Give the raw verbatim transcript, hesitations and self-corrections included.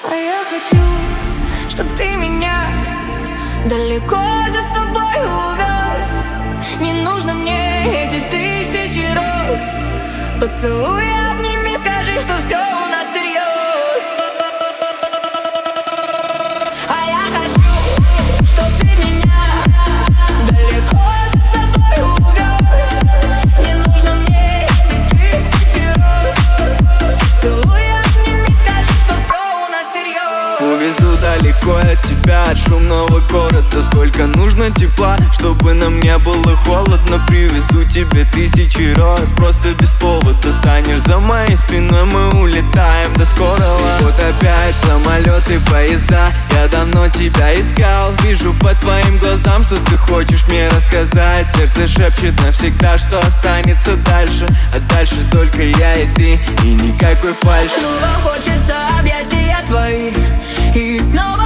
А я хочу, чтоб ты меня далеко за собой увез. Не нужно мне эти тысячи роз. Поцелуй, обними, скажи, что все у нас всерьез. А я хочу, чтоб ты меня далеко за собой увез. Не нужно мне эти тысячи роз. Поцелуй, обними, скажи, что все у нас всерьез. Увезу далеко от тебя, от шумного города. Сколько нужно тепла, чтобы нам не было холодно. Привезу тебе тысячи роз, просто без повода. Станешь за моей спиной, мы улетаем до скорого. Вот опять самолеты, поезда. Я давно тебя искал. Вижу по твоим глазам, что ты хочешь мне рассказать. Сердце шепчет навсегда, что останется дальше. А дальше только я и ты, и никакой фальши. Снова хочется объятия твои, и снова